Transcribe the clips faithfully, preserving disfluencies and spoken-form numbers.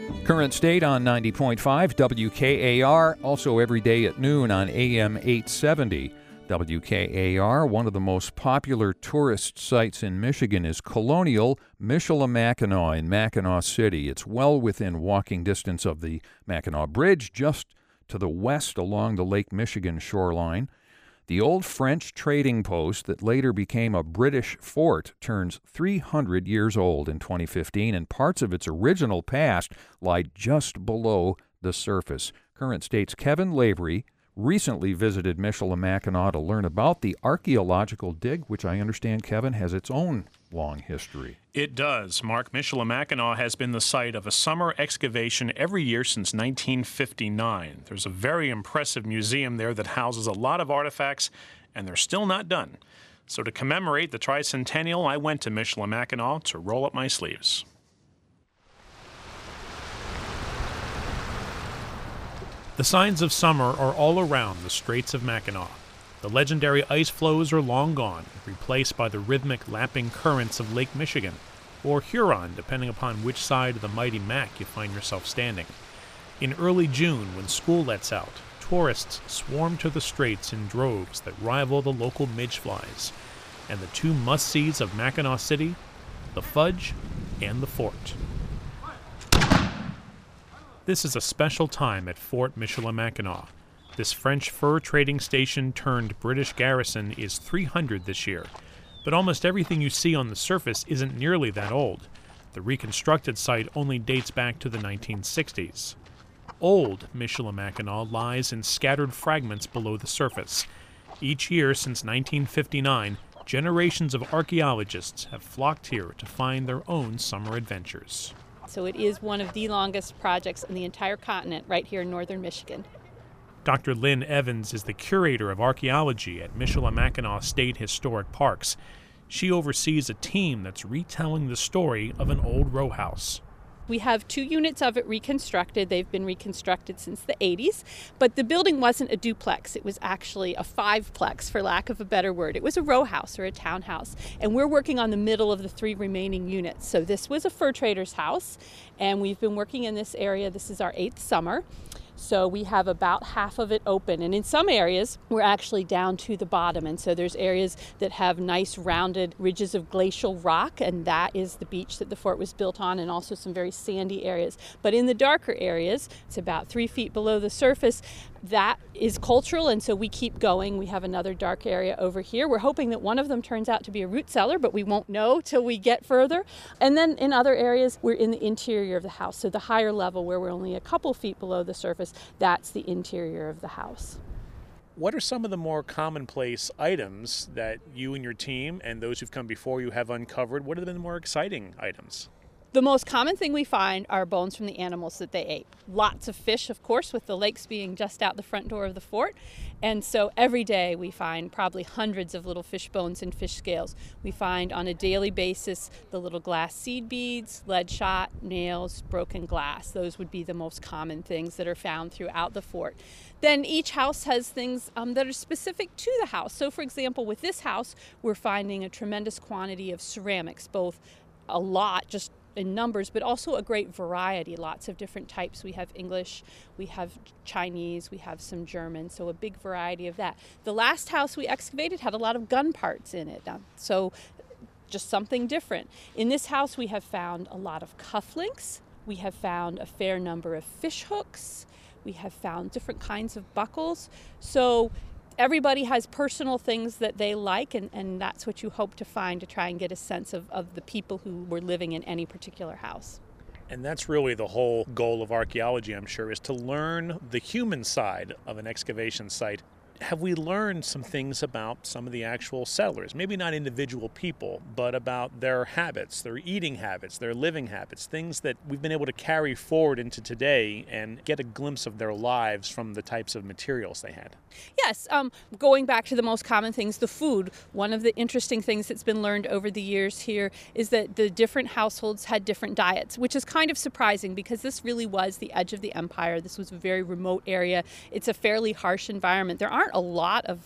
Current State on ninety point five W K A R, also every day at noon on A M eight seventy. W K A R, one of the most popular tourist sites in Michigan is Colonial Michilimackinac in Mackinac City. It's well within walking distance of the Mackinac Bridge, just to the west along the Lake Michigan shoreline. The old French trading post that later became a British fort turns three hundred years old in twenty fifteen, and parts of its original past lie just below the surface. Current State's Kevin Lavery recently visited Michilimackinac to learn about the archaeological dig, which I understand, Kevin, has its own long history. It does. Mark, Michilimackinac has been the site of a summer excavation every year since nineteen fifty-nine. There's a very impressive museum there that houses a lot of artifacts, and they're still not done. So to commemorate the tricentennial, I went to Michilimackinac to roll up my sleeves. The signs of summer are all around the Straits of Mackinac. The legendary ice floes are long gone, replaced by the rhythmic lapping currents of Lake Michigan, or Huron, depending upon which side of the mighty Mac you find yourself standing. In early June, when school lets out, tourists swarm to the straits in droves that rival the local midgeflies, and the two must-sees of Mackinac City, the Fudge and the Fort. This is a special time at Fort Michilimackinac. This French fur trading station turned British garrison is three hundred this year, but almost everything you see on the surface isn't nearly that old. The reconstructed site only dates back to the nineteen sixties. Old Michilimackinac lies in scattered fragments below the surface. Each year since nineteen fifty-nine, generations of archaeologists have flocked here to find their own summer adventures. So it is one of the longest projects in the entire continent right here in northern Michigan. Doctor Lynn Evans is the curator of archaeology at Michilimackinac State Historic Parks. She oversees a team that's retelling the story of an old row house. We have two units of it reconstructed. They've been reconstructed since the eighties, but the building wasn't a duplex. It was actually a fiveplex, for lack of a better word. It was a row house or a townhouse, and we're working on the middle of the three remaining units. So this was a fur trader's house, and we've been working in this area. This is our eighth summer. So we have about half of it open, and in some areas we're actually down to the bottom, and so there's areas that have nice rounded ridges of glacial rock, and that is the beach that the fort was built on, and also some very sandy areas. But in the darker areas, it's about three feet below the surface, that is cultural, and so we keep going. We have another dark area over here. We're hoping that one of them turns out to be a root cellar, but we won't know till we get further. And then in other areas, we're in the interior of the house. So the higher level, where we're only a couple feet below the surface, that's the interior of the house. What are some of the more commonplace items that you and your team and those who've come before you have uncovered? What have been the more exciting items? The most common thing we find are bones from the animals that they ate. Lots of fish, of course, with the lakes being just out the front door of the fort. And so every day we find probably hundreds of little fish bones and fish scales. We find on a daily basis the little glass seed beads, lead shot, nails, broken glass. Those would be the most common things that are found throughout the fort. Then each house has things um, that are specific to the house. So for example, with this house, we're finding a tremendous quantity of ceramics, both a lot, just in numbers, but also a great variety, lots of different types. We have English, we have Chinese, we have some German, so a big variety of that. The last house we excavated had a lot of gun parts in it, um, so just something different. In this house we have found a lot of cufflinks, we have found a fair number of fish hooks, we have found different kinds of buckles, so everybody has personal things that they like, and, and that's what you hope to find to try and get a sense of, of the people who were living in any particular house. And that's really the whole goal of archaeology, I'm sure, is to learn the human side of an excavation site. Have we learned some things about some of the actual settlers? Maybe not individual people, but about their habits, their eating habits, their living habits, things that we've been able to carry forward into today and get a glimpse of their lives from the types of materials they had. Yes, um, going back to the most common things, the food. One of the interesting things that's been learned over the years here is that the different households had different diets, which is kind of surprising because this really was the edge of the empire. This was a very remote area. It's a fairly harsh environment. There aren't a lot of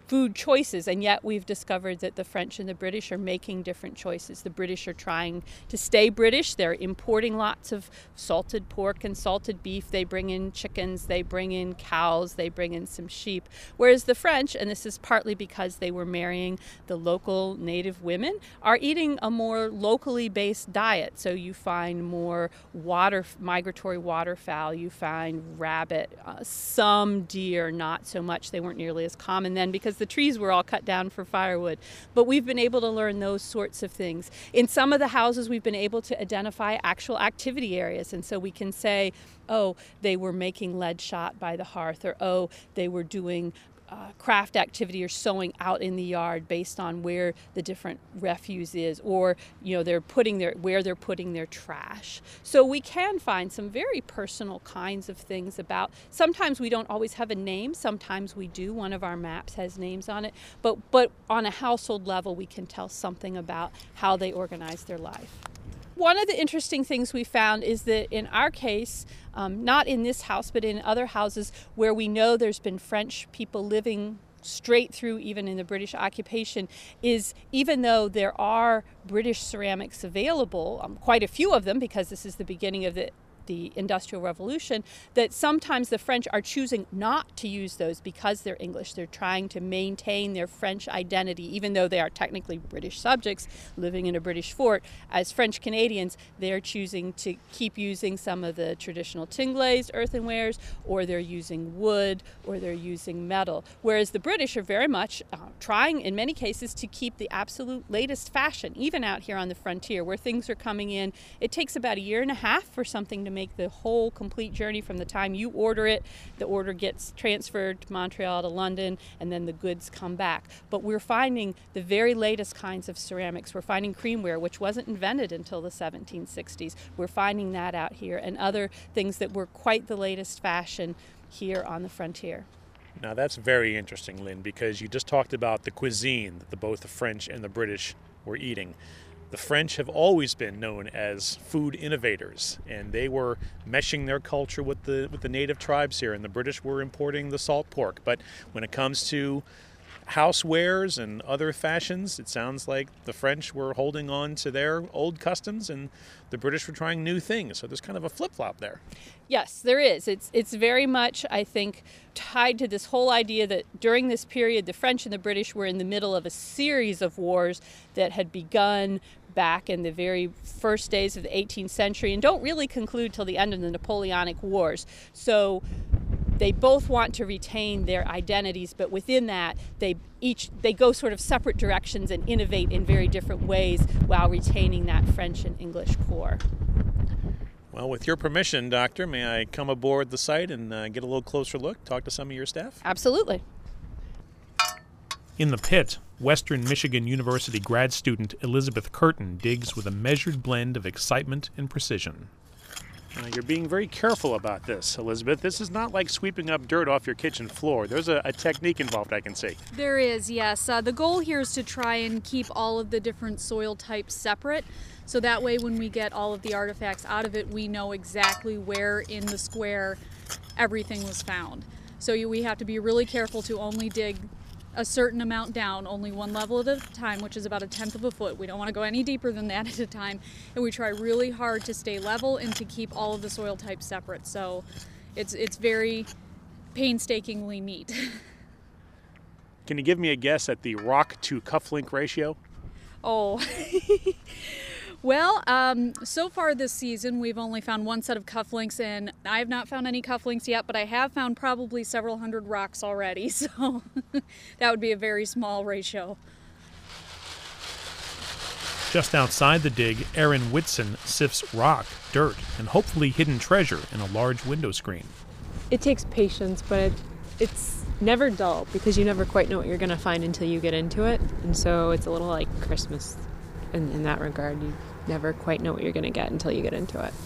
food choices, and yet we've discovered that the French and the British are making different choices. The British are trying to stay British. They're importing lots of salted pork and salted beef. They bring in chickens, they bring in cows, they bring in some sheep. Whereas the French, and this is partly because they were marrying the local native women, are eating a more locally based diet. So you find more water, migratory waterfowl, you find rabbit, uh, some deer, not so much. They weren't nearly as common then because the trees were all cut down for firewood. But we've been able to learn those sorts of things. In some of the houses, we've been able to identify actual activity areas. And so we can say, oh, they were making lead shot by the hearth, or oh, they were doing Uh, craft activity or sewing out in the yard based on where the different refuse is, or you know they're putting their where they're putting their trash. So we can find some very personal kinds of things about. Sometimes we don't always have a name. Sometimes we do. One of our maps has names on it, but but on a household level, we can tell something about how they organize their life. One of the interesting things we found is that in our case, um, not in this house, but in other houses where we know there's been French people living straight through even in the British occupation, is even though there are British ceramics available, um, quite a few of them because this is the beginning of the the Industrial Revolution, that sometimes the French are choosing not to use those because they're English. They're trying to maintain their French identity, even though they are technically British subjects living in a British fort. As French Canadians, they're choosing to keep using some of the traditional tin-glazed earthenwares, or they're using wood, or they're using metal. Whereas the British are very much uh, trying, in many cases, to keep the absolute latest fashion, even out here on the frontier, where things are coming in. It takes about a year and a half for something to make the whole complete journey from the time you order it, the order gets transferred to Montreal to London, and then the goods come back. But we're finding the very latest kinds of ceramics. We're finding creamware, which wasn't invented until the seventeen sixties. We're finding that out here, and other things that were quite the latest fashion here on the frontier. Now that's very interesting, Lynn, because you just talked about the cuisine that the, both the French and the British were eating. The French have always been known as food innovators, and they were meshing their culture with the with the native tribes here, and the British were importing the salt pork. But when it comes to housewares and other fashions, it sounds like the French were holding on to their old customs and the British were trying new things. So there's kind of a flip-flop there. Yes, there is. It's it's very much, I think, tied to this whole idea that during this period, the French and the British were in the middle of a series of wars that had begun back in the very first days of the eighteenth century and don't really conclude till the end of the Napoleonic Wars. So they both want to retain their identities, but within that, they each they go sort of separate directions and innovate in very different ways while retaining that French and English core. Well, with your permission, Doctor, may I come aboard the site and uh, get a little closer look, talk to some of your staff? Absolutely. In the pit, Western Michigan University grad student Elizabeth Curtin digs with a measured blend of excitement and precision. Uh, you're being very careful about this, Elizabeth. This is not like sweeping up dirt off your kitchen floor. There's a, a technique involved, I can see. There is, yes. Uh, the goal here is to try and keep all of the different soil types separate, so that way when we get all of the artifacts out of it, we know exactly where in the square everything was found. So you, we have to be really careful to only dig a certain amount down, only one level at a time, which is about a tenth of a foot. We don't want to go any deeper than that at a time, and we try really hard to stay level and to keep all of the soil types separate. So it's it's very painstakingly neat. Can you give me a guess at the rock to cufflink ratio? Oh, well, um, so far this season we've only found one set of cufflinks, and I have not found any cufflinks yet, but I have found probably several hundred rocks already, so that would be a very small ratio. Just outside the dig, Erin Whitson sifts rock, dirt, and hopefully hidden treasure in a large window screen. It takes patience, but it, it's never dull because you never quite know what you're going to find until you get into it, and so it's a little like Christmas. In, in that regard, you never quite know what you're going to get until you get into it.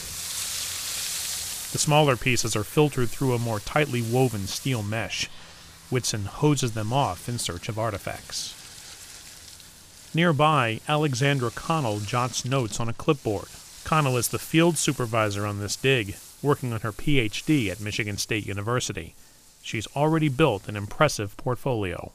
The smaller pieces are filtered through a more tightly woven steel mesh. Whitson hoses them off in search of artifacts. Nearby, Alexandra Connell jots notes on a clipboard. Connell is the field supervisor on this dig, working on her P H D at Michigan State University. She's already built an impressive portfolio.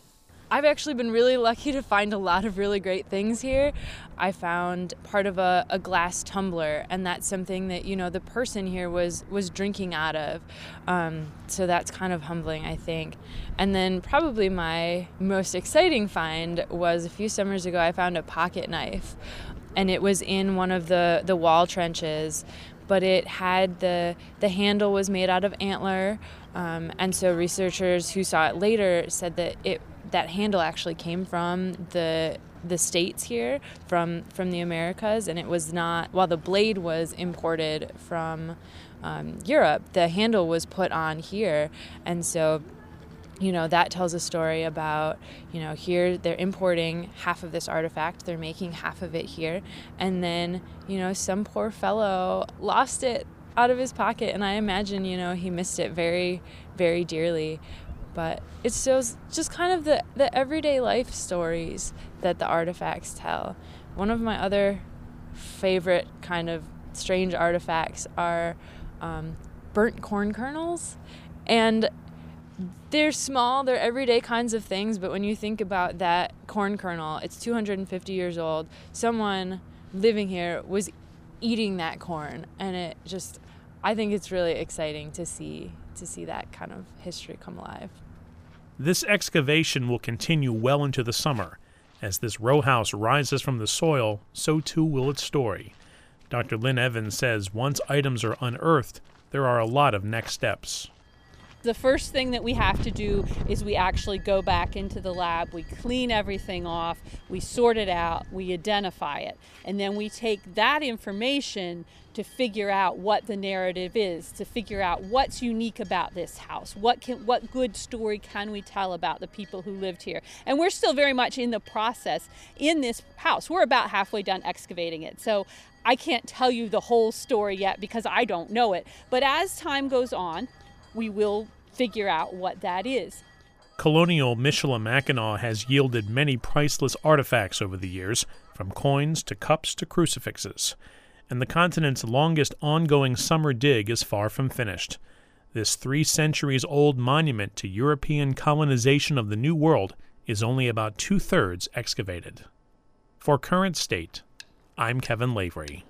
I've actually been really lucky to find a lot of really great things here. I found part of a, a glass tumbler, and that's something that, you know, the person here was, was drinking out of. Um, so that's kind of humbling, I think. And then probably my most exciting find was a few summers ago, I found a pocket knife, and it was in one of the, the wall trenches. But it had the the handle was made out of antler, um, and so researchers who saw it later said that it that handle actually came from the the states here, from from the Americas, and it was not. While the blade was imported from um, Europe, the handle was put on here, and so. You know, that tells a story about, you know, here they're importing half of this artifact, they're making half of it here, and then, you know, some poor fellow lost it out of his pocket, and I imagine, you know, he missed it very, very dearly. But it shows just kind of the, the everyday life stories that the artifacts tell. One of my other favorite kind of strange artifacts are um, burnt corn kernels, and they're small, they're everyday kinds of things, but when you think about that corn kernel, it's two hundred fifty years old. Someone living here was eating that corn, and it just, I think it's really exciting to see to see that kind of history come alive. This excavation will continue well into the summer. As this row house rises from the soil, so too will its story. Doctor Lynn Evans says once items are unearthed, there are a lot of next steps. The first thing that we have to do is we actually go back into the lab, we clean everything off, we sort it out, we identify it, and then we take that information to figure out what the narrative is, to figure out what's unique about this house, what can, what good story can we tell about the people who lived here. And we're still very much in the process in this house. We're about halfway done excavating it, so I can't tell you the whole story yet because I don't know it. But as time goes on, we will figure out what that is. Colonial Michilimackinac has yielded many priceless artifacts over the years, from coins to cups to crucifixes. And the continent's longest ongoing summer dig is far from finished. This three centuries old monument to European colonization of the New World is only about two-thirds excavated. For Current State, I'm Kevin Lavery.